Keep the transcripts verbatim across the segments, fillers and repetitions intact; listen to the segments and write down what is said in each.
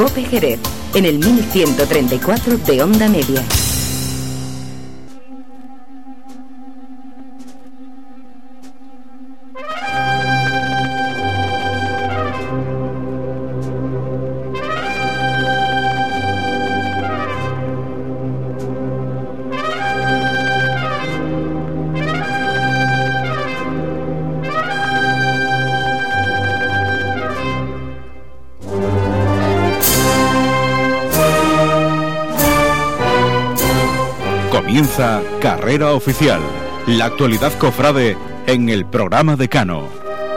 COPE Jerez, en el mil ciento treinta y cuatro de Onda Media. Comienza Carrera Oficial, la actualidad cofrade en el programa Decano.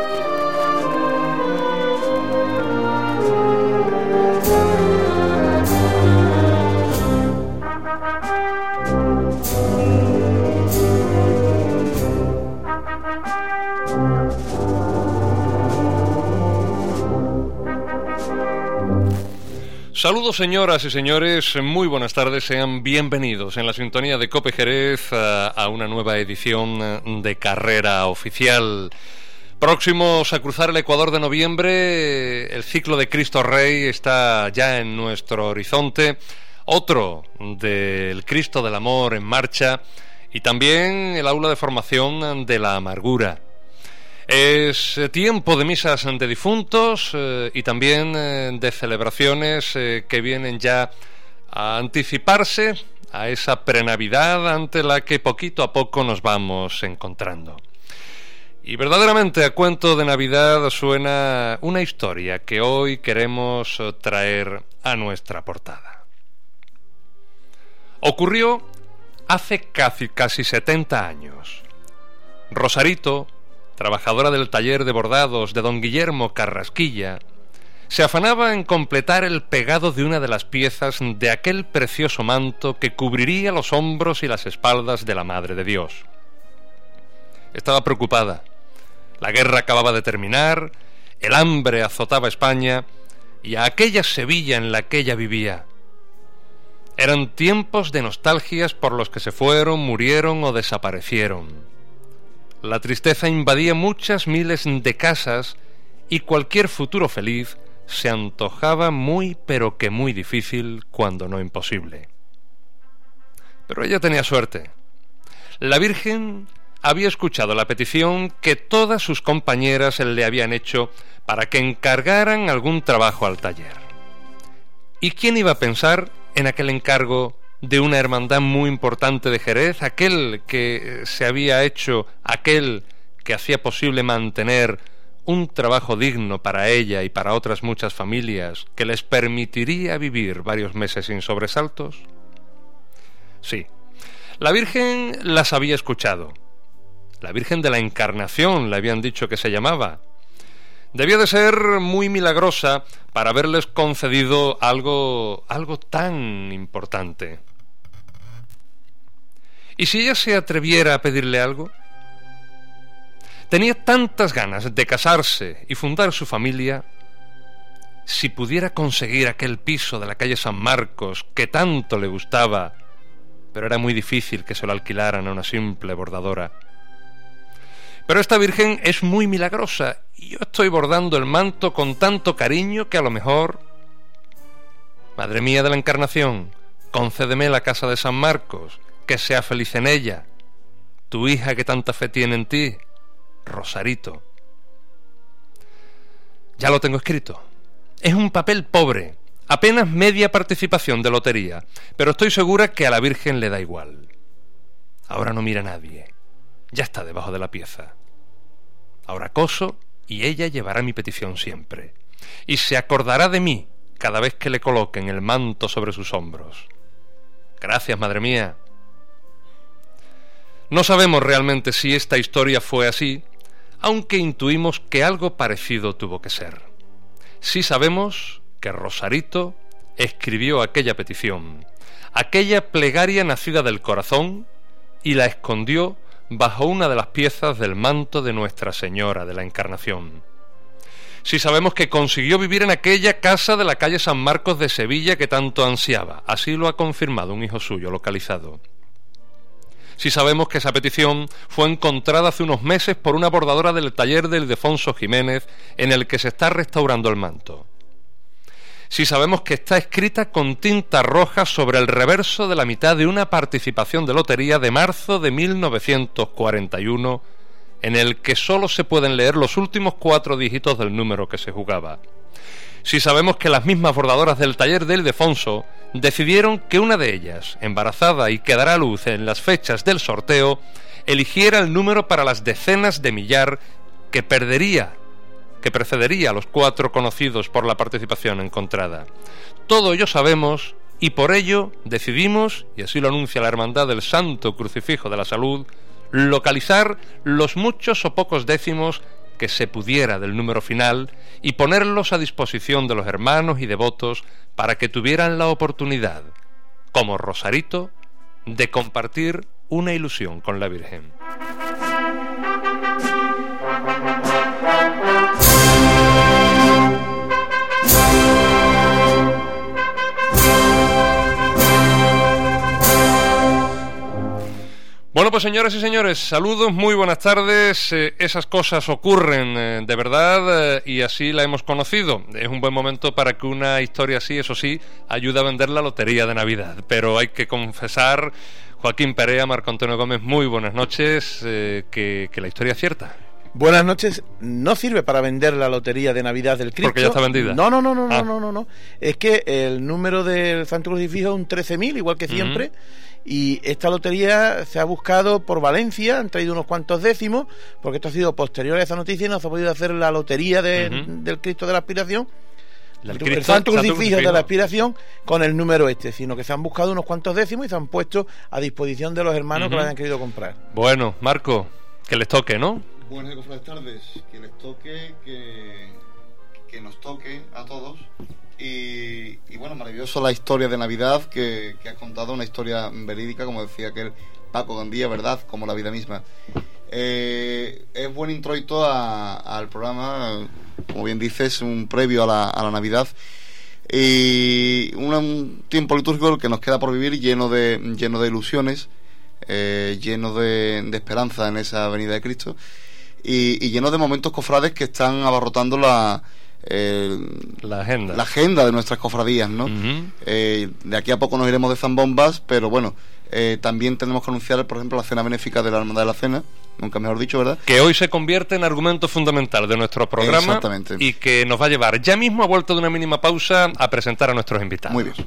Saludos señoras y señores, muy buenas tardes, sean bienvenidos en la sintonía de COPE Jerez a, a una nueva edición de Carrera Oficial. Próximos a cruzar el Ecuador de noviembre, el ciclo de Cristo Rey está ya en nuestro horizonte, otro del Cristo del Amor en marcha y también el aula de formación de la amargura. Es tiempo de misas de difuntos eh, y también eh, de celebraciones eh, que vienen ya a anticiparse a esa prenavidad ante la que poquito a poco nos vamos encontrando. Y verdaderamente a cuento de Navidad suena una historia que hoy queremos traer a nuestra portada. Ocurrió hace casi, casi setenta años. Rosarito, trabajadora del taller de bordados de don Guillermo Carrasquilla, se afanaba en completar el pegado de una de las piezas de aquel precioso manto que cubriría los hombros y las espaldas de la Madre de Dios. Estaba preocupada. La guerra acababa de terminar, el hambre azotaba España y a aquella Sevilla en la que ella vivía. Eran tiempos de nostalgias por los que se fueron, murieron o desaparecieron. La tristeza invadía muchas miles de casas y cualquier futuro feliz se antojaba muy pero que muy difícil, cuando no imposible. Pero ella tenía suerte. La Virgen había escuchado la petición que todas sus compañeras le habían hecho para que encargaran algún trabajo al taller. ¿Y quién iba a pensar en aquel encargo de una hermandad muy importante de Jerez, aquel que se había hecho, aquel que hacía posible mantener un trabajo digno para ella y para otras muchas familias, que les permitiría vivir varios meses sin sobresaltos? Sí, la Virgen las había escuchado. La Virgen de la Encarnación le habían dicho que se llamaba. Debía de ser muy milagrosa para haberles concedido algo, algo tan importante. ¿Y si ella se atreviera a pedirle algo? Tenía tantas ganas de casarse y fundar su familia. Si pudiera conseguir aquel piso de la calle San Marcos que tanto le gustaba, pero era muy difícil que se lo alquilaran a una simple bordadora. Pero esta Virgen es muy milagrosa y yo estoy bordando el manto con tanto cariño que a lo mejor... Madre mía de la Encarnación, concédeme la casa de San Marcos, que sea feliz en ella, tu hija que tanta fe tiene en ti, Rosarito. Ya lo tengo escrito. Es un papel pobre, apenas media participación de lotería, pero estoy segura que a la Virgen le da igual. Ahora no mira a nadie, ya está debajo de la pieza. Ahora coso y ella llevará mi petición siempre, y se acordará de mí cada vez que le coloquen el manto sobre sus hombros. Gracias, madre mía. No sabemos realmente si esta historia fue así, aunque intuimos que algo parecido tuvo que ser. Sí sabemos que Rosarito escribió aquella petición, aquella plegaria nacida del corazón, y la escondió bajo una de las piezas del manto de Nuestra Señora de la Encarnación. Sí sabemos que consiguió vivir en aquella casa de la calle San Marcos de Sevilla que tanto ansiaba, así lo ha confirmado un hijo suyo localizado. Sí sabemos que esa petición fue encontrada hace unos meses por una bordadora del taller de Ildefonso Jiménez, en el que se está restaurando el manto. si sabemos que está escrita con tinta roja sobre el reverso de la mitad de una participación de lotería de marzo de mil novecientos cuarenta y uno, en el que solo se pueden leer los últimos cuatro dígitos del número que se jugaba? Si sabemos que las mismas bordadoras del taller de Ildefonso decidieron que una de ellas, embarazada y que dará a luz en las fechas del sorteo, eligiera el número para las decenas de millar que perdería, que precedería a los cuatro conocidos por la participación encontrada. Todo ello sabemos y por ello decidimos, y así lo anuncia la Hermandad del Santo Crucifijo de la Salud, localizar los muchos o pocos décimos que se pudiera del número final y ponerlos a disposición de los hermanos y devotos para que tuvieran la oportunidad, como Rosarito, de compartir una ilusión con la Virgen. Bueno, pues señoras y señores, saludos, muy buenas tardes. Eh, esas cosas ocurren eh, de verdad eh, y así la hemos conocido. Es un buen momento para que una historia así, eso sí, ayude a vender la lotería de Navidad. Pero hay que confesar, Joaquín Perea, Marco Antonio Gómez, muy buenas noches, eh, que, que la historia es cierta. Buenas noches. No sirve para vender la lotería de Navidad del Cristo. Porque ya está vendida. No, no, no, no, ah. no, no, no, no. Es que el número del Santo Crucifijo es un trece mil, igual que siempre. Uh-huh. Y esta lotería se ha buscado por Valencia, han traído unos cuantos décimos, porque esto ha sido posterior a esa noticia y no se ha podido hacer la lotería de, uh-huh. del Cristo de la Aspiración, el, Cristo, el Santo Crucifijo de la Aspiración, con el número este, sino que se han buscado unos cuantos décimos y se han puesto a disposición de los hermanos uh-huh. que lo hayan querido comprar. Bueno, Marco, que les toque, ¿no? Buenas tardes, que les toque, que, que nos toque a todos. Y, y bueno, maravilloso la historia de Navidad que, que has contado, una historia verídica, como decía aquel Paco Gandía, ¿verdad? Como la vida misma. Eh, es buen introito a, al programa, como bien dices, un previo a la, a la Navidad. Y un, un tiempo litúrgico el que nos queda por vivir lleno de, lleno de ilusiones, eh, lleno de, de esperanza en esa venida de Cristo. Y, y lleno de momentos cofrades que están abarrotando la, eh, la agenda la agenda de nuestras cofradías, ¿no? Uh-huh. Eh, de aquí a poco nos iremos de zambombas, pero bueno, eh, también tenemos que anunciar, por ejemplo, la cena benéfica de la Hermandad de la Cena, nunca mejor dicho, ¿verdad? Que hoy se convierte en argumento fundamental de nuestro programa. Exactamente. Y que nos va a llevar ya mismo, a vuelta de una mínima pausa, a presentar a nuestros invitados. Muy bien.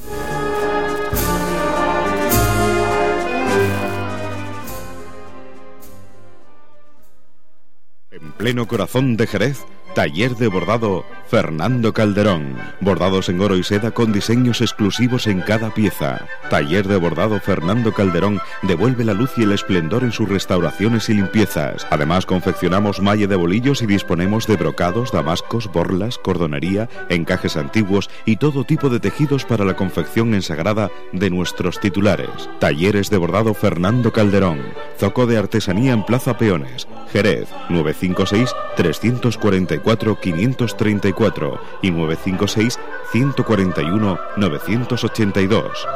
En pleno corazón de Jerez, taller de bordado Fernando Calderón. Bordados en oro y seda con diseños exclusivos en cada pieza. Taller de bordado Fernando Calderón devuelve la luz y el esplendor en sus restauraciones y limpiezas. Además, confeccionamos malle de bolillos y disponemos de brocados, damascos, borlas, cordonería, encajes antiguos y todo tipo de tejidos para la confección ensagrada de nuestros titulares. Talleres de bordado Fernando Calderón. Zoco de artesanía en Plaza Peones, Jerez, nueve cinco seis, tres cuatro cuatro, cinco tres cuatro y nueve cinco seis, uno cuatro uno, nueve ocho dos.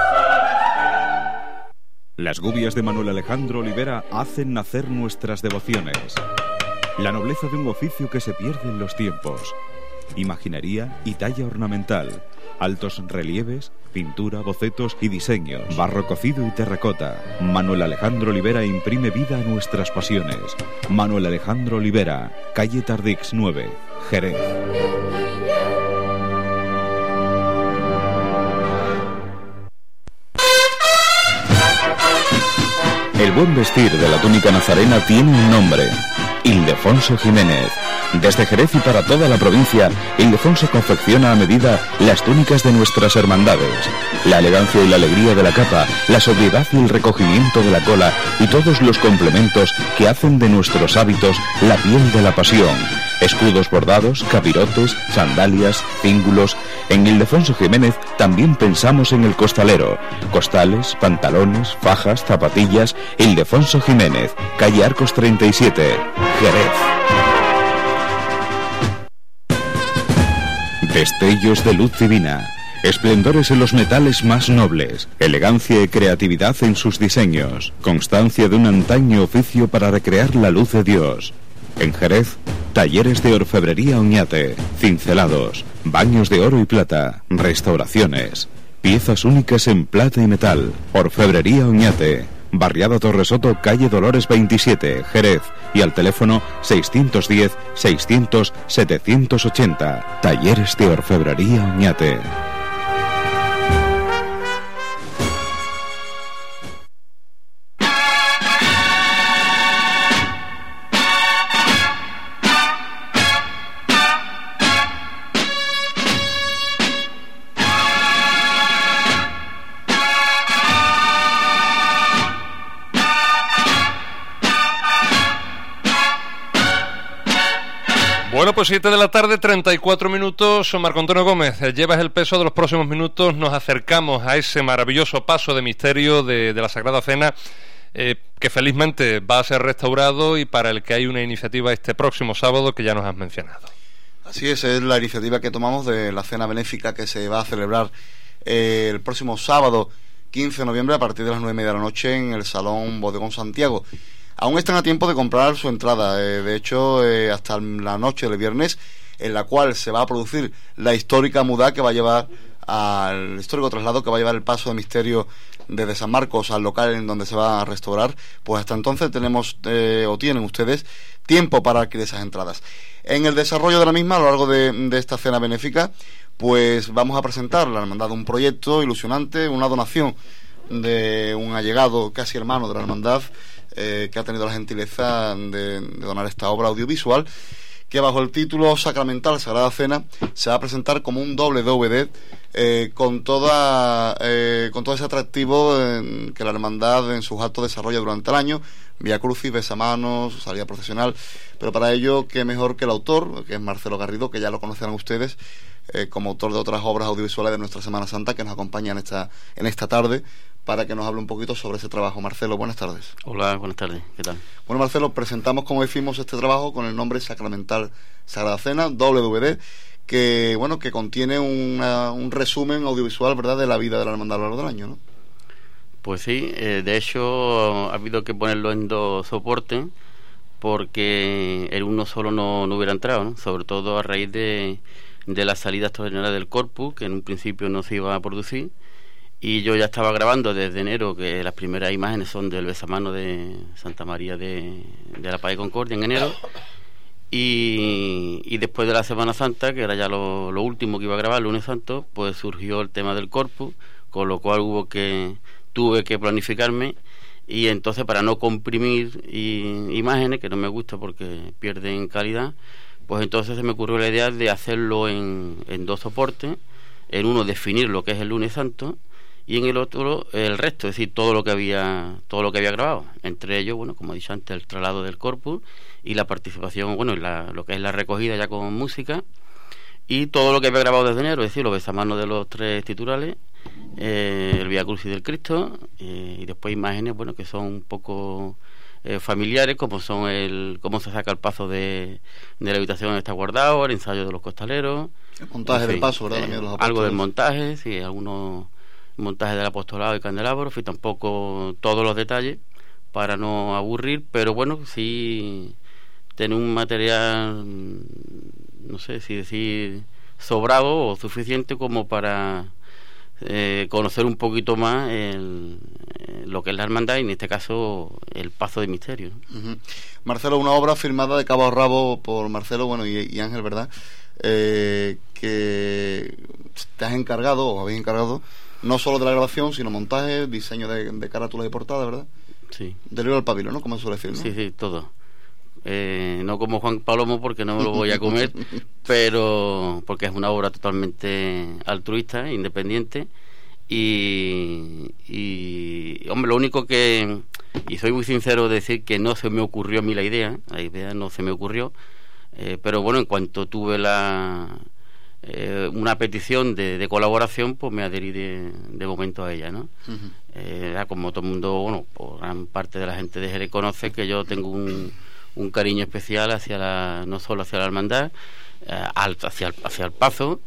Las gubias de Manuel Alejandro Olivera hacen nacer nuestras devociones. La nobleza de un oficio que se pierde en los tiempos. Imaginería y talla ornamental. Altos relieves, pintura, bocetos y diseños. Barro cocido y terracota. Manuel Alejandro Olivera imprime vida a nuestras pasiones. Manuel Alejandro Olivera, calle Tardix nueve, Jerez. El buen vestir de la túnica nazarena tiene un nombre: Ildefonso Jiménez. Desde Jerez y para toda la provincia, Ildefonso confecciona a medida las túnicas de nuestras hermandades. La elegancia y la alegría de la capa, la sobriedad y el recogimiento de la cola y todos los complementos que hacen de nuestros hábitos la piel de la pasión. Escudos bordados, capirotes, sandalias, cíngulos. En Ildefonso Jiménez también pensamos en el costalero. Costales, pantalones, fajas, zapatillas. Ildefonso Jiménez, calle Arcos treinta y siete, Jerez. Destellos de luz divina, esplendores en los metales más nobles, elegancia y creatividad en sus diseños, constancia de un antaño oficio para recrear la luz de Dios. En Jerez, Talleres de orfebrería Oñate, cincelados, baños de oro y plata, restauraciones, piezas únicas en plata y metal. Orfebrería Oñate, Barriada Torresoto, calle Dolores veintisiete, Jerez, y al teléfono seiscientos diez, seiscientos, setecientos ochenta. Talleres de orfebrería Oñate. Bueno, pues siete de la tarde, treinta y cuatro minutos. Marco Antonio Gómez, llevas el peso de los próximos minutos. Nos acercamos a ese maravilloso paso de misterio de, de la Sagrada Cena, eh, que felizmente va a ser restaurado y para el que hay una iniciativa este próximo sábado que ya nos has mencionado. Así es, es la iniciativa que tomamos de la cena benéfica que se va a celebrar eh, el próximo sábado quince de noviembre a partir de las nueve y media de la noche en el Salón Bodegón Santiago. Aún están a tiempo de comprar su entrada, eh, de hecho eh, hasta la noche del viernes, en la cual se va a producir la histórica muda que va a llevar al histórico traslado que va a llevar el paso de misterio desde San Marcos al local en donde se va a restaurar. Pues hasta entonces tenemos eh, o tienen ustedes tiempo para adquirir esas entradas. En el desarrollo de la misma, a lo largo de, de esta cena benéfica, pues vamos a presentar la hermandad un proyecto ilusionante, una donación de un allegado casi hermano de la hermandad, Eh, que ha tenido la gentileza de, de donar esta obra audiovisual, que bajo el título Sacramental Sagrada Cena se va a presentar como un doble D V D eh, con toda eh, con todo ese atractivo eh, que la hermandad en sus actos desarrolla durante el año: Vía Crucis, besamanos, salida procesional. Pero para ello, qué mejor que el autor, que es Marcelo Garrido, que ya lo conocerán ustedes eh, como autor de otras obras audiovisuales de nuestra Semana Santa, que nos acompaña en esta, en esta tarde, para que nos hable un poquito sobre ese trabajo. Marcelo, buenas tardes. Hola, buenas tardes, ¿qué tal? Bueno, Marcelo, presentamos, como decimos, este trabajo con el nombre Sacramental Sagrada Cena, doble D V D, que bueno, que contiene una, un resumen audiovisual, ¿verdad?, de la vida de la hermandad a lo largo del año, ¿no? Pues sí, eh, de hecho ha habido que ponerlo en dos soportes, porque el uno solo no, no hubiera entrado, ¿no? Sobre todo a raíz de, de la salida extraordinaria del Corpus, que en un principio no se iba a producir. Y yo ya estaba grabando desde enero, que las primeras imágenes son del besamano de Santa María de, de la Paz y Concordia en enero. Y, y después de la Semana Santa, que era ya lo, lo último que iba a grabar, el lunes santo, pues surgió el tema del Corpus, con lo cual hubo que tuve que planificarme. Y entonces, para no comprimir y, imágenes, que no me gusta porque pierden calidad, pues entonces se me ocurrió la idea de hacerlo en, en dos soportes. En uno definir lo que es el lunes santo, y en el otro el resto, es decir, todo lo que había todo lo que había grabado, entre ellos, bueno, como he dicho antes, el traslado del Corpus y la participación, bueno, la, lo que es la recogida ya con música, y todo lo que había grabado desde enero, es decir, los besamanos de los tres titulares, eh, el Vía Crucis del Cristo, eh, y después imágenes, bueno, que son un poco eh, familiares, como son el cómo se saca el paso de, de la habitación donde está guardado, el ensayo de los costaleros, el montaje en fin, del paso, ¿verdad? Eh, de algo del montaje, sí, algunos montaje del apostolado y candelabro, y tampoco todos los detalles para no aburrir, pero bueno, sí tener un material, no sé si decir sobrado o suficiente como para eh, conocer un poquito más el, lo que es la hermandad, y en este caso el paso de misterio, ¿no? Uh-huh. Marcelo, una obra firmada de cabo a rabo por Marcelo, bueno, y, y Ángel, ¿verdad? Eh, que te has encargado o habéis encargado no solo de la grabación, sino montaje, diseño de, de carátulas y portada, ¿verdad? Sí. Del libro al pabilo, ¿no? Como suele decir, ¿no? Sí, sí, todo. Eh, no como Juan Palomo, porque no me lo voy a comer, pero porque es una obra totalmente altruista, independiente, y, y hombre, lo único que, y soy muy sincero de decir que no se me ocurrió a mí la idea, la idea no se me ocurrió, eh, pero bueno, en cuanto tuve la Eh, una petición de, de colaboración, pues me adherí de, de momento a ella, ¿no? Uh-huh. Eh, como todo el mundo, bueno, pues gran parte de la gente de Jerez conoce que yo tengo un, un cariño especial hacia la, no solo hacia la hermandad, eh, al, hacia, el, hacia el paso,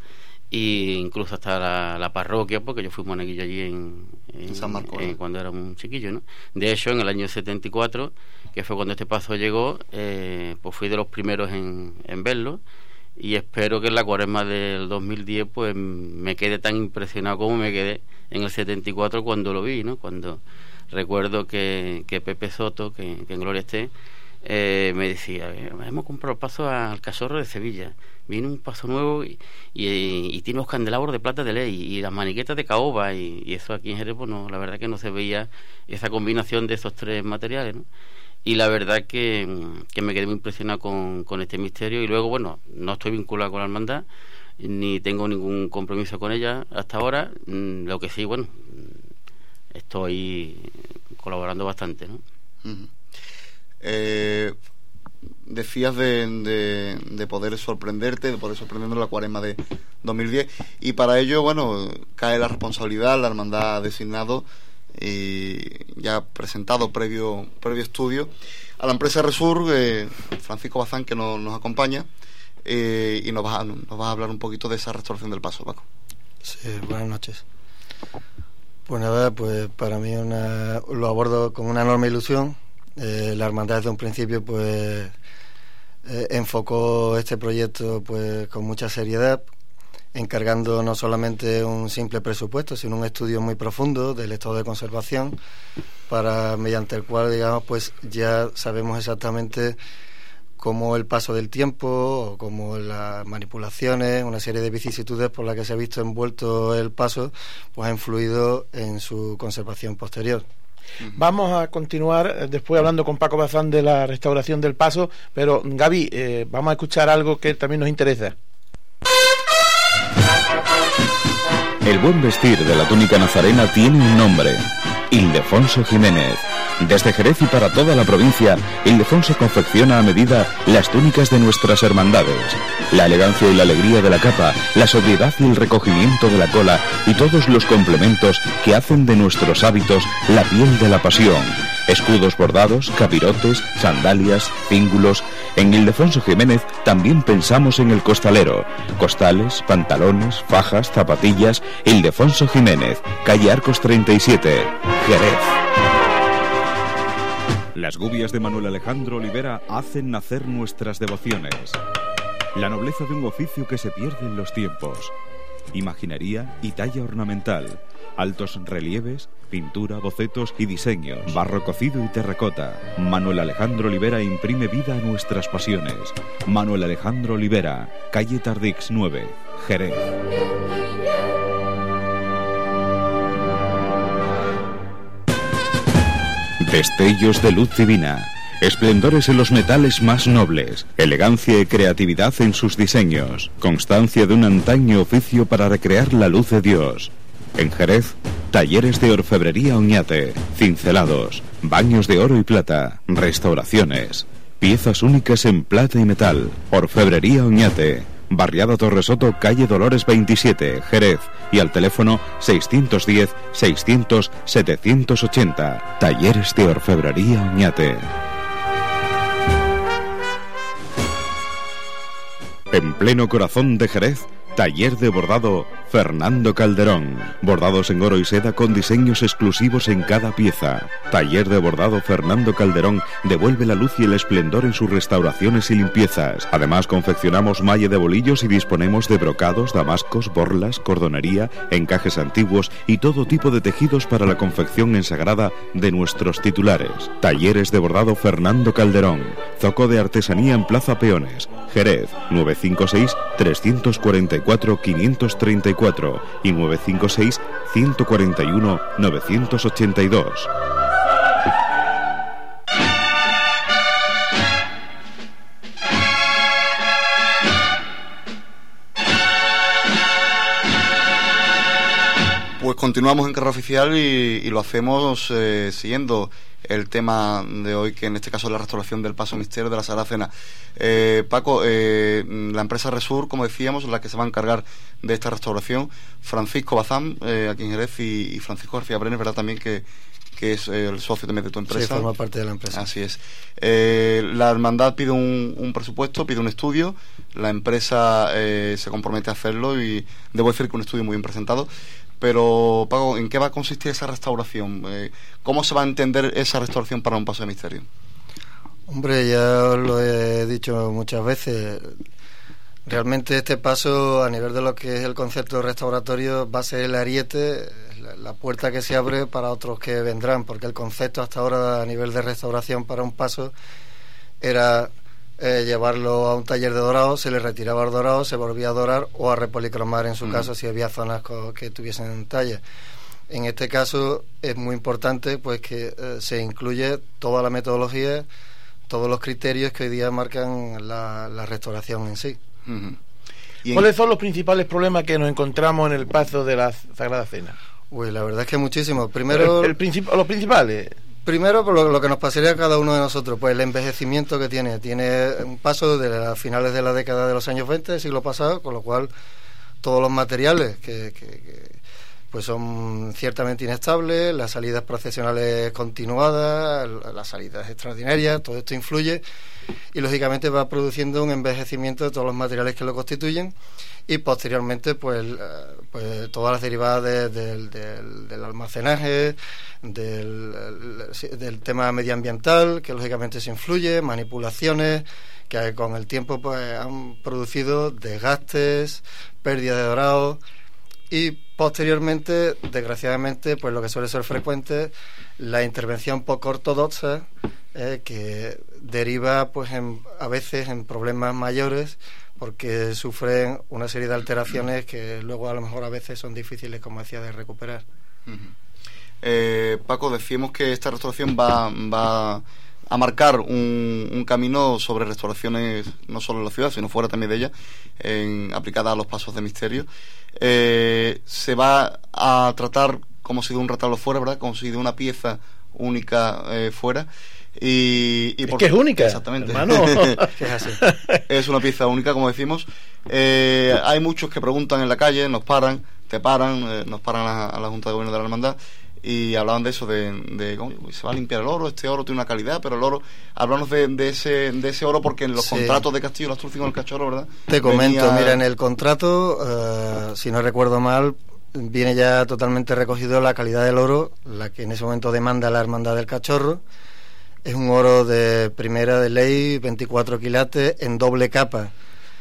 y incluso hasta la, la parroquia, porque yo fui monaguillo allí en, en, en San Marcos, en, cuando era un chiquillo, ¿no? De hecho, en el año setenta y cuatro, que fue cuando este paso llegó, eh, pues fui de los primeros en, en verlo, y espero que en la cuaresma del dos mil diez pues me quede tan impresionado como me quedé en el setenta y cuatro cuando lo vi, ¿no? Cuando recuerdo que, que Pepe Soto, que, que en gloria esté, eh, me decía, hemos comprado el paso al Cachorro de Sevilla, viene un paso nuevo y, y, y tiene los candelabros de plata de ley y las maniquetas de caoba, y, y eso aquí en Jerez, pues no, la verdad que no se veía esa combinación de esos tres materiales, ¿no? Y la verdad que, que me quedé muy impresionado con, con este misterio. Y luego, bueno, no estoy vinculado con la hermandad ni tengo ningún compromiso con ella hasta ahora. Lo que sí, bueno, estoy colaborando bastante, ¿no? Uh-huh. eh, decías de, de, de poder sorprenderte, de poder sorprendernos en la cuaresma de dos mil diez, y para ello, bueno, cae la responsabilidad, la hermandad ha designado y ya presentado previo previo estudio a la empresa Resur, eh, Francisco Bazán, que nos, nos acompaña, eh, y nos va, a, nos va a hablar un poquito de esa restauración del paso, Paco. Sí, buenas noches. Pues nada, pues para mí una, lo abordo con una enorme ilusión. Eh, la hermandad desde un principio pues eh, enfocó este proyecto pues con mucha seriedad, encargando no solamente un simple presupuesto, sino un estudio muy profundo del estado de conservación, para mediante el cual, digamos, pues ya sabemos exactamente cómo el paso del tiempo, o cómo las manipulaciones, una serie de vicisitudes por las que se ha visto envuelto el paso, pues ha influido en su conservación posterior. Vamos a continuar después hablando con Paco Bazán de la restauración del paso, pero Gaby, eh, vamos a escuchar algo que también nos interesa. El buen vestir de la túnica nazarena tiene un nombre: Ildefonso Jiménez. Desde Jerez y para toda la provincia, Ildefonso confecciona a medida las túnicas de nuestras hermandades. La elegancia y la alegría de la capa, la sobriedad y el recogimiento de la cola y todos los complementos que hacen de nuestros hábitos la piel de la pasión. Escudos bordados, capirotes, sandalias, cíngulos. En Ildefonso Jiménez también pensamos en el costalero. Costales, pantalones, fajas, zapatillas. Ildefonso Jiménez, calle Arcos treinta y siete, Jerez. Las gubias de Manuel Alejandro Olivera hacen nacer nuestras devociones. La nobleza de un oficio que se pierde en los tiempos. Imaginería y talla ornamental. Altos relieves, pintura, bocetos y diseños. Barro cocido y terracota. Manuel Alejandro Olivera imprime vida a nuestras pasiones. Manuel Alejandro Olivera, calle Tardix nueve, Jerez. Destellos de luz divina, esplendores en los metales más nobles, elegancia y creatividad en sus diseños, constancia de un antaño oficio para recrear la luz de Dios. En Jerez, talleres de orfebrería Oñate, cincelados, baños de oro y plata, restauraciones, piezas únicas en plata y metal. Orfebrería Oñate, barriada Torresoto, calle Dolores veintisiete, Jerez, y al teléfono seiscientos diez, seiscientos, setecientos ochenta. Talleres de orfebrería Oñate. En pleno corazón de Jerez, taller de bordado Fernando Calderón. Bordados en oro y seda con diseños exclusivos en cada pieza. Taller de bordado Fernando Calderón devuelve la luz y el esplendor en sus restauraciones y limpiezas. Además, confeccionamos malla de bolillos y disponemos de brocados, damascos, borlas, cordonería, encajes antiguos y todo tipo de tejidos para la confección ensagrada de nuestros titulares. Talleres de bordado Fernando Calderón. Zoco de artesanía en Plaza Peones, Jerez, nueve cinco seis, tres cuatro cuatro, cinco tres cuatro y nueve cinco seis, uno cuatro uno, nueve ocho dos. Pues continuamos en Carrera Oficial y, y lo hacemos eh, siguiendo el tema de hoy, que en este caso es la restauración del Paso Misterio de la Sagrada Cena. Eh, Paco, eh, la empresa Resur, como decíamos, la que se va a encargar de esta restauración, Francisco Bazán, eh, aquí en Jerez, y, y Francisco García Brenes, ¿verdad? También que, que es el socio también de tu empresa. Sí, forma parte de la empresa. Así es. Eh, la hermandad pide un, un presupuesto, pide un estudio, la empresa eh, se compromete a hacerlo y debo decir que un estudio muy bien presentado. Pero, Paco, ¿en qué va a consistir esa restauración? Eh, ¿Cómo se va a entender esa restauración para un paso de misterio? Hombre, ya os lo he dicho muchas veces. Realmente este paso, a nivel de lo que es el concepto restauratorio, va a ser el ariete, la, la puerta que se abre para otros que vendrán, porque el concepto hasta ahora a nivel de restauración para un paso era eh, llevarlo a un taller de dorado, se le retiraba el dorado, se volvía a dorar o a repolicromar en su mm. caso si había zonas co- que tuviesen talla. En este caso es muy importante pues que eh, se incluye toda la metodología, todos los criterios que hoy día marcan la, la restauración en sí. Uh-huh. ¿Cuáles son los principales problemas que nos encontramos en el paso de la Sagrada Cena? Uy, la verdad es que muchísimos. Primero, el, el princip- los principales. Primero, por lo, lo que nos pasaría a cada uno de nosotros, pues el envejecimiento que tiene. Tiene un paso de las finales de la década de los años veinte del siglo pasado, con lo cual todos los materiales que, que, que pues son ciertamente inestables, las salidas procesionales continuadas, las salidas extraordinarias, todo esto influye y lógicamente va produciendo un envejecimiento de todos los materiales que lo constituyen y posteriormente pues, pues todas las derivadas de, de, de, del almacenaje, del, del tema medioambiental que lógicamente se influye, manipulaciones que con el tiempo pues han producido desgastes, pérdida de dorado y posteriormente, desgraciadamente, pues lo que suele ser frecuente, la intervención poco ortodoxa eh, que deriva pues en, a veces en problemas mayores porque sufren una serie de alteraciones que luego a lo mejor a veces son difíciles, como decía, de recuperar. Uh-huh. eh, Paco, decíamos que esta restauración va, va a marcar un, un camino sobre restauraciones no solo en la ciudad, sino fuera también de ella, en, aplicada a los pasos de misterio. Eh, se va a tratar como si de un retablo fuera, ¿verdad? Como si de una pieza única eh, fuera. Y, y es por... que es única, exactamente, hermano. Es así. Es una pieza única, como decimos. Eh, hay muchos que preguntan en la calle, nos paran, te paran, eh, nos paran a, a la Junta de Gobierno de la Hermandad y hablaban de eso, de, de cómo se va a limpiar el oro, este oro tiene una calidad, pero el oro, hablamos de, de ese de ese oro porque en los sí. contratos de Castillo Lasturci con el Cachorro, ¿verdad? Te comento, venía... mira, en el contrato, uh, si no recuerdo mal, viene ya totalmente recogido la calidad del oro, la que en ese momento demanda la Hermandad del Cachorro. Es un oro de primera de ley, veinticuatro quilates, en doble capa.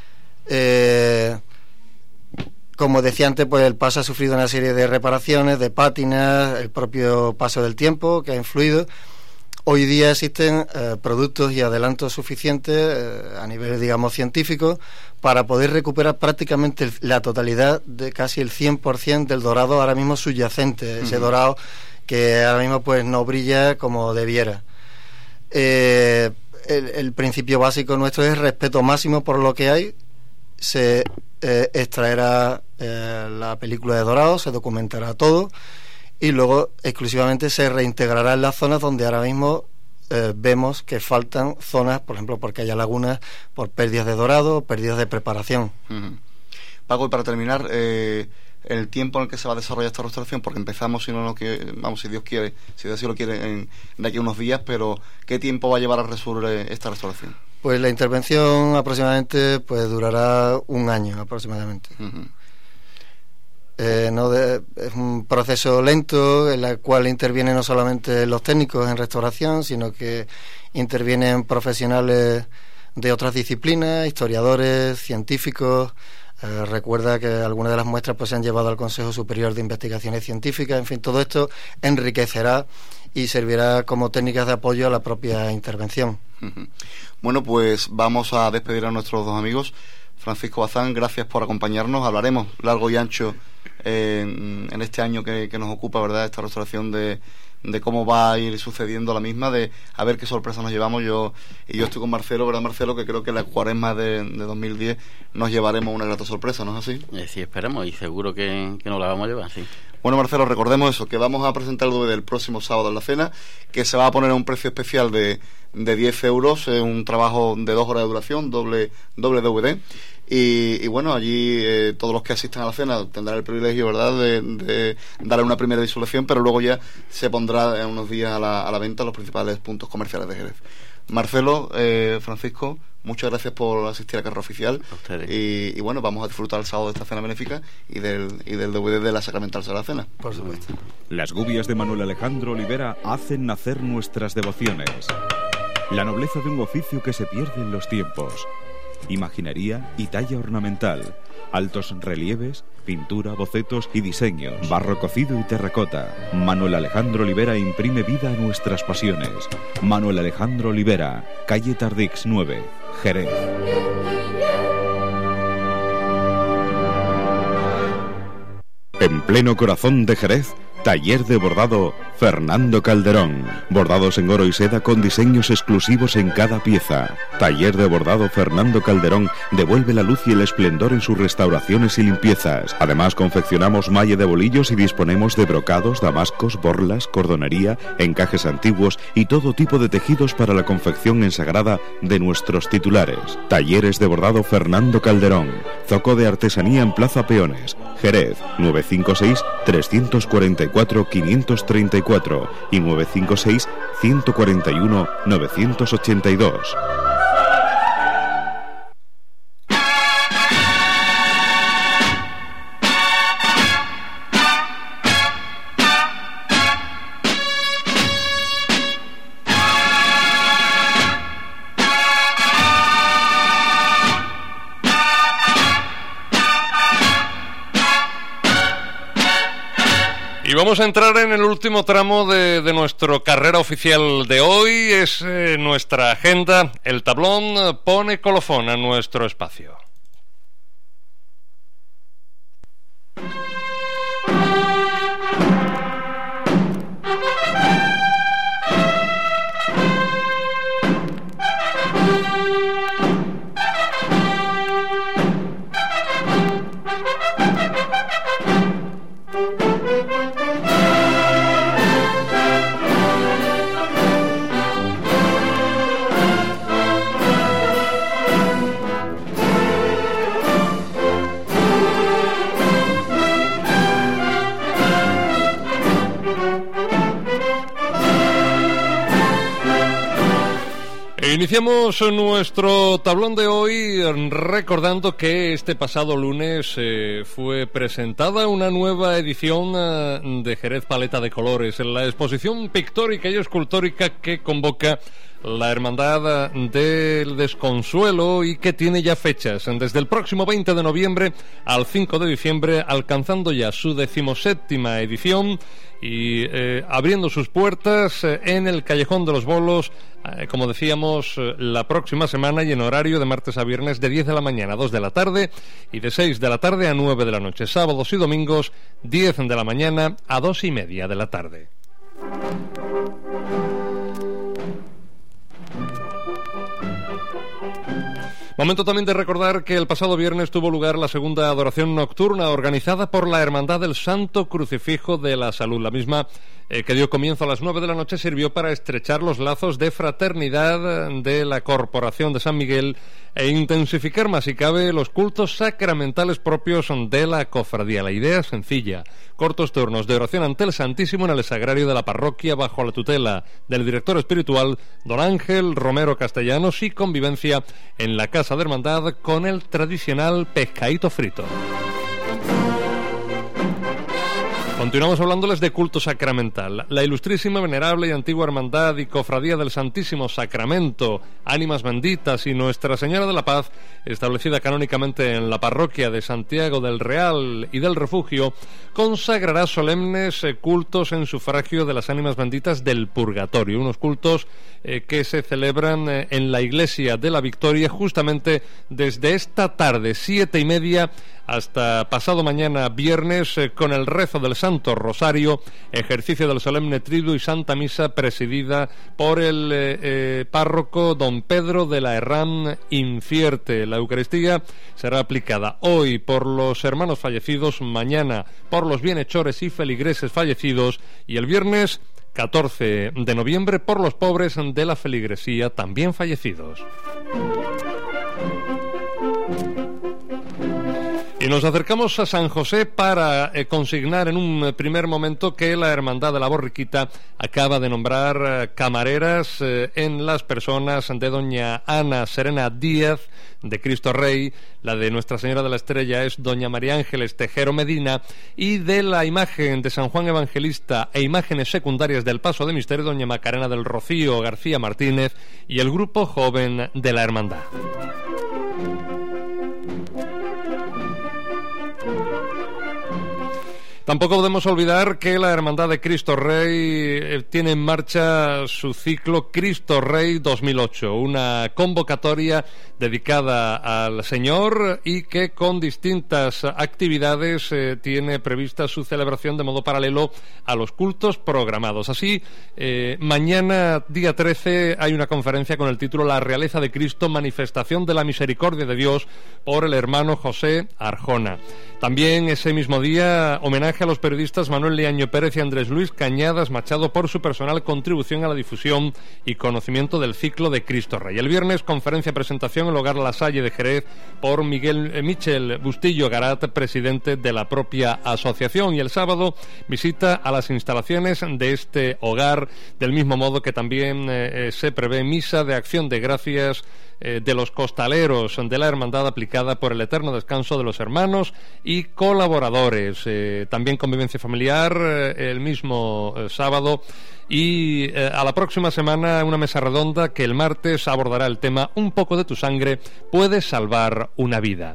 Eh, como decía antes, pues el paso ha sufrido una serie de reparaciones, de pátinas, el propio paso del tiempo que ha influido. Hoy día existen eh, productos y adelantos suficientes eh, a nivel, digamos, científico para poder recuperar prácticamente el, la totalidad de casi el cien por ciento del dorado ahora mismo subyacente, ese uh-huh. dorado que ahora mismo pues no brilla como debiera. Eh, el, el principio básico nuestro es respeto máximo por lo que hay. Se eh, extraerá eh, la película de dorado, se documentará todo y luego exclusivamente se reintegrará en las zonas donde ahora mismo eh, vemos que faltan zonas, por ejemplo porque haya lagunas por pérdidas de dorado, pérdidas de preparación. Uh-huh. Paco, y para terminar, eh, el tiempo en el que se va a desarrollar esta restauración, porque empezamos, si no, no que, vamos, si Dios quiere, si Dios sí lo quiere, en, de aquí a unos días, pero ¿qué tiempo va a llevar a resolver esta restauración? Pues la intervención aproximadamente pues durará un año aproximadamente. Uh-huh. Eh, no de, es un proceso lento en el cual intervienen no solamente los técnicos en restauración, sino que intervienen profesionales de otras disciplinas, historiadores, científicos. Eh, recuerda que algunas de las muestras pues se han llevado al Consejo Superior de Investigaciones Científicas. En fin, todo esto enriquecerá y servirá como técnicas de apoyo a la propia intervención. Uh-huh. Bueno, pues vamos a despedir a nuestros dos amigos. Francisco Bazán, gracias por acompañarnos. Hablaremos largo y ancho eh, en, en este año que, que nos ocupa, ¿verdad?, esta restauración, de, de cómo va a ir sucediendo la misma, de a ver qué sorpresas nos llevamos. Yo y yo estoy con Marcelo, ¿verdad, Marcelo? Que creo que la cuaresma de, de dos mil diez nos llevaremos una grata sorpresa, ¿no es así? Eh, sí, esperamos y seguro que, que nos la vamos a llevar, sí. Bueno, Marcelo, recordemos eso, que vamos a presentar el D V D el próximo sábado en la cena, que se va a poner a un precio especial de, de diez euros, es un trabajo de dos horas de duración, doble, doble D V D. Y, y bueno, allí eh, todos los que asistan a la cena tendrán el privilegio, ¿verdad?, de, de darle una primera visualización, pero luego ya se pondrá en unos días a la, a la venta en los principales puntos comerciales de Jerez. Marcelo, eh, Francisco, muchas gracias por asistir a Carrera Oficial. A ustedes. Y, y bueno, vamos a disfrutar el sábado de esta cena benéfica y del, y del D V D de la Sacramental Sagrada Cena. Por supuesto. Las gubias de Manuel Alejandro Olivera hacen nacer nuestras devociones. La nobleza de un oficio que se pierde en los tiempos. Imaginería y talla ornamental, altos relieves, pintura, bocetos y diseños, barro cocido y terracota. Manuel Alejandro Olivera imprime vida a nuestras pasiones. Manuel Alejandro Olivera, calle Tardix nueve, Jerez. En pleno corazón de Jerez, taller de bordado Fernando Calderón. Bordados en oro y seda con diseños exclusivos en cada pieza. Taller de bordado Fernando Calderón devuelve la luz y el esplendor en sus restauraciones y limpiezas. Además, confeccionamos malla de bolillos y disponemos de brocados, damascos, borlas, cordonería, encajes antiguos y todo tipo de tejidos para la confección ensagrada de nuestros titulares. Talleres de bordado Fernando Calderón. Zoco de artesanía en Plaza Peones, Jerez, nueve cinco seis, tres cuatro cuatro, cinco tres cuatro y nueve cinco seis, uno cuatro uno, nueve ocho dos. Y vamos a entrar en el último tramo de, de nuestro Carrera Oficial de hoy. Es eh, nuestra agenda. El tablón pone colofón a nuestro espacio. Iniciamos nuestro tablón de hoy recordando que este pasado lunes eh, fue presentada una nueva edición eh, de Jerez Paleta de Colores, en la exposición pictórica y escultórica que convoca la Hermandad del Desconsuelo y que tiene ya fechas desde el próximo veinte de noviembre al cinco de diciembre, alcanzando ya su decimoséptima edición y eh, abriendo sus puertas eh, en el Callejón de los Bolos, eh, como decíamos, eh, la próxima semana y en horario de martes a viernes de diez de la mañana a dos de la tarde y de seis de la tarde a nueve de la noche. Sábados y domingos diez de la mañana a dos y media de la tarde. Momento también de recordar que el pasado viernes tuvo lugar la segunda adoración nocturna organizada por la Hermandad del Santo Crucifijo de la Salud. La misma eh, que dio comienzo a las nueve de la noche sirvió para estrechar los lazos de fraternidad de la Corporación de San Miguel e intensificar más si cabe los cultos sacramentales propios de la cofradía. La idea es sencilla: cortos turnos de oración ante el Santísimo en el sagrario de la parroquia bajo la tutela del director espiritual don Ángel Romero Castellanos y convivencia en la Casa de Hermandad con el tradicional pescadito frito. Continuamos hablándoles de culto sacramental. La ilustrísima, venerable y antigua Hermandad y Cofradía del Santísimo Sacramento, Ánimas Benditas y Nuestra Señora de la Paz, establecida canónicamente en la parroquia de Santiago del Real y del Refugio, consagrará solemnes cultos en sufragio de las Ánimas Benditas del Purgatorio, unos cultos eh, que se celebran eh, en la Iglesia de la Victoria justamente desde esta tarde, siete y media, hasta pasado mañana viernes eh, con el rezo del Santo Rosario, ejercicio del solemne triduo y Santa Misa presidida por el eh, eh, párroco don Pedro de la Herrán Infierte. La Eucaristía será aplicada hoy por los hermanos fallecidos, mañana por los bienhechores y feligreses fallecidos y el viernes catorce de noviembre por los pobres de la feligresía también fallecidos. Y nos acercamos a San José para eh, consignar en un primer momento que la Hermandad de la Borriquita acaba de nombrar eh, camareras eh, en las personas de doña Ana Serena Díaz de Cristo Rey, la de Nuestra Señora de la Estrella es doña María Ángeles Tejero Medina, y de la imagen de San Juan Evangelista e imágenes secundarias del Paso de Misterio doña Macarena del Rocío García Martínez y el grupo joven de la Hermandad. Tampoco podemos olvidar que la Hermandad de Cristo Rey tiene en marcha su ciclo Cristo Rey dos mil ocho, una convocatoria dedicada al Señor y que con distintas actividades eh, tiene prevista su celebración de modo paralelo a los cultos programados. Así, eh, mañana, día trece, hay una conferencia con el título La Realeza de Cristo, manifestación de la misericordia de Dios, por el hermano José Arjona. También ese mismo día, homenaje a los periodistas Manuel Liaño Pérez y Andrés Luis Cañadas Machado por su personal contribución a la difusión y conocimiento del ciclo de Cristo Rey. El viernes, conferencia presentación en el Hogar La Salle de Jerez por Miguel eh, Michel Bustillo Garat, presidente de la propia asociación. Y el sábado, visita a las instalaciones de este hogar, del mismo modo que también eh, eh, se prevé misa de acción de gracias eh, de los costaleros de la hermandad aplicada por el eterno descanso de los hermanos y colaboradores. Eh, también convivencia familiar eh, el mismo eh, sábado y eh, a la próxima semana una mesa redonda que el martes abordará el tema Un poco de tu sangre puede salvar una vida.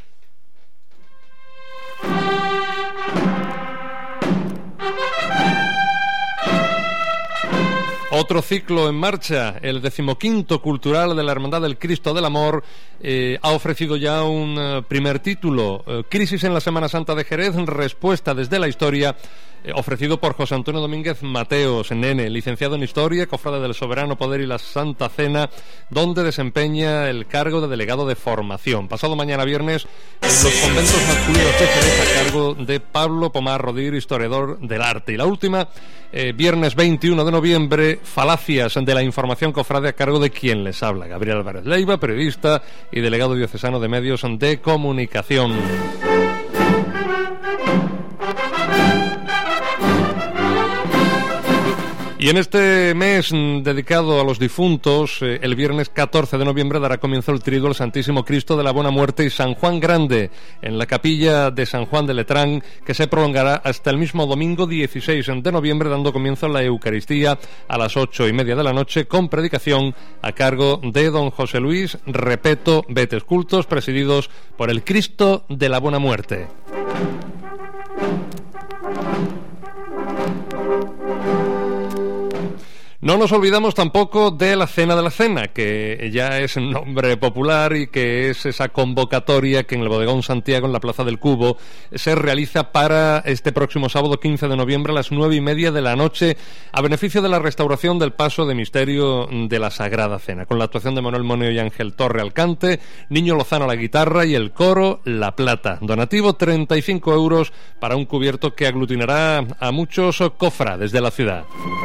Otro ciclo en marcha, el decimoquinto cultural de la Hermandad del Cristo del Amor, eh, ha ofrecido ya un uh, primer título, uh, Crisis en la Semana Santa de Jerez, respuesta desde la historia, eh, ofrecido por José Antonio Domínguez Mateos, Nene, licenciado en Historia, cofrade del Soberano Poder y la Santa Cena, donde desempeña el cargo de delegado de formación. Pasado mañana viernes, en los conventos masculinos de Jerez, a cargo de Pablo Pomar Rodir, historiador del arte. Y la última, eh, viernes veintiuno de noviembre, Falacias de la información cofrade, a cargo de quien les habla, Gabriel Álvarez Leiva, periodista y delegado diocesano de medios de comunicación. Y en este mes dedicado a los difuntos, eh, el viernes catorce de noviembre dará comienzo el triduo al Santísimo Cristo de la Buena Muerte y San Juan Grande en la capilla de San Juan de Letrán, que se prolongará hasta el mismo domingo dieciséis de noviembre, dando comienzo a la Eucaristía a las ocho y media de la noche, con predicación a cargo de don José Luis Repeto Betes, cultos presididos por el Cristo de la Buena Muerte. No nos olvidamos tampoco de la Cena de la Cena, que ya es un nombre popular y que es esa convocatoria que en el Bodegón Santiago, en la Plaza del Cubo, se realiza para este próximo sábado quince de noviembre a las nueve y media de la noche, a beneficio de la restauración del Paso de Misterio de la Sagrada Cena, con la actuación de Manuel Moneo y Ángel Torre al cante, Niño Lozano a la guitarra y el coro La Plata. Donativo treinta y cinco euros para un cubierto que aglutinará a muchos cofrades de la ciudad.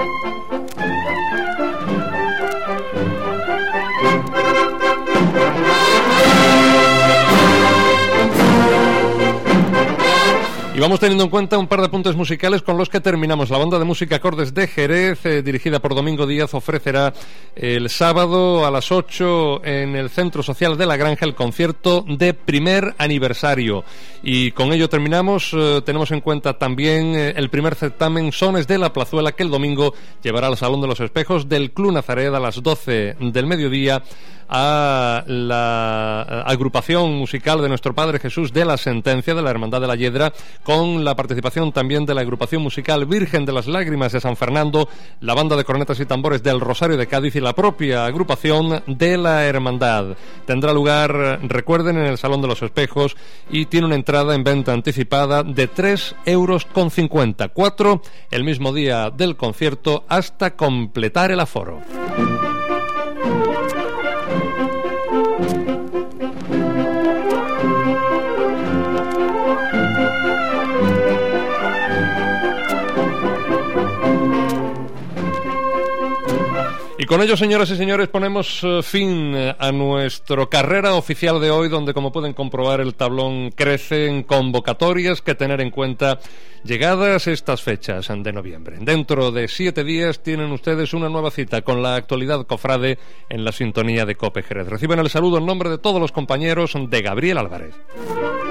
Y vamos teniendo en cuenta un par de apuntes musicales con los que terminamos. La banda de música Acordes de Jerez, eh, dirigida por Domingo Díaz, ofrecerá el sábado a las ocho en el Centro Social de la Granja el concierto de primer aniversario. Y con ello terminamos. Eh, tenemos en cuenta también eh, el primer certamen Sones de la Plazuela, que el domingo llevará al Salón de los Espejos del Club Nazaret a las doce del mediodía, a la agrupación musical de Nuestro Padre Jesús de la Sentencia, de la Hermandad de la Hiedra, con la participación también de la agrupación musical Virgen de las Lágrimas de San Fernando, la banda de cornetas y tambores del Rosario de Cádiz y la propia agrupación de la Hermandad. Tendrá lugar, recuerden, en el Salón de los Espejos y tiene una entrada en venta anticipada de tres euros con cincuenta, cuatro el mismo día del concierto hasta completar el aforo. Y con ello, señoras y señores, ponemos uh, fin a nuestra carrera oficial de hoy, donde, como pueden comprobar, el tablón crece en convocatorias que tener en cuenta llegadas estas fechas de noviembre. Dentro de siete días tienen ustedes una nueva cita con la actualidad cofrade en la sintonía de COPE Jerez. Reciben el saludo en nombre de todos los compañeros de Gabriel Álvarez.